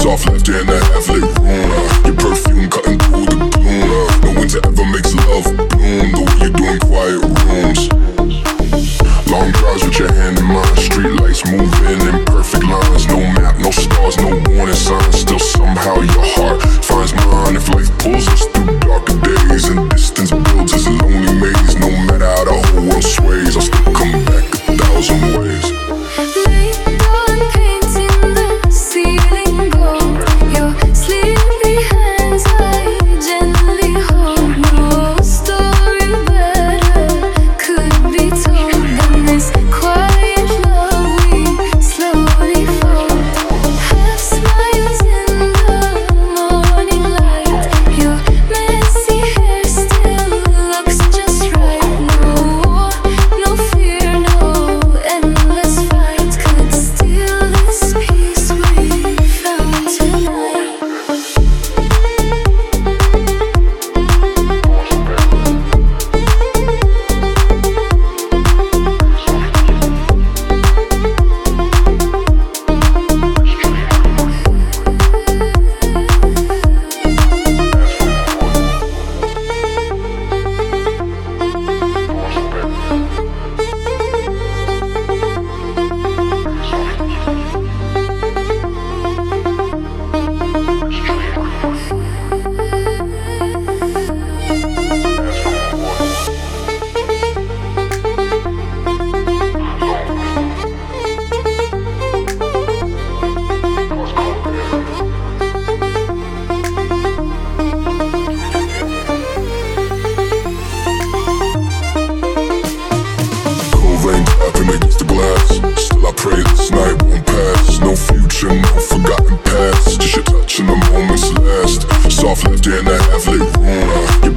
Soft left in the half-lit room. Your perfume cutting through the gloom. No winter ever makes love bloom the way you do in quiet rooms. Long drives with your hand in mine. Street lights moving in perfect lines. No map, no stars, no warning signs. Still somehow your heart finds mine. If life pulls us through darker days and distance builds us a lonely maze, no matter how the whole world sways, I'll still come back 1,000 ways. Still I pray this night won't pass. No future, no forgotten past. Just your touch and the moments last. Soft left in the half-lit room.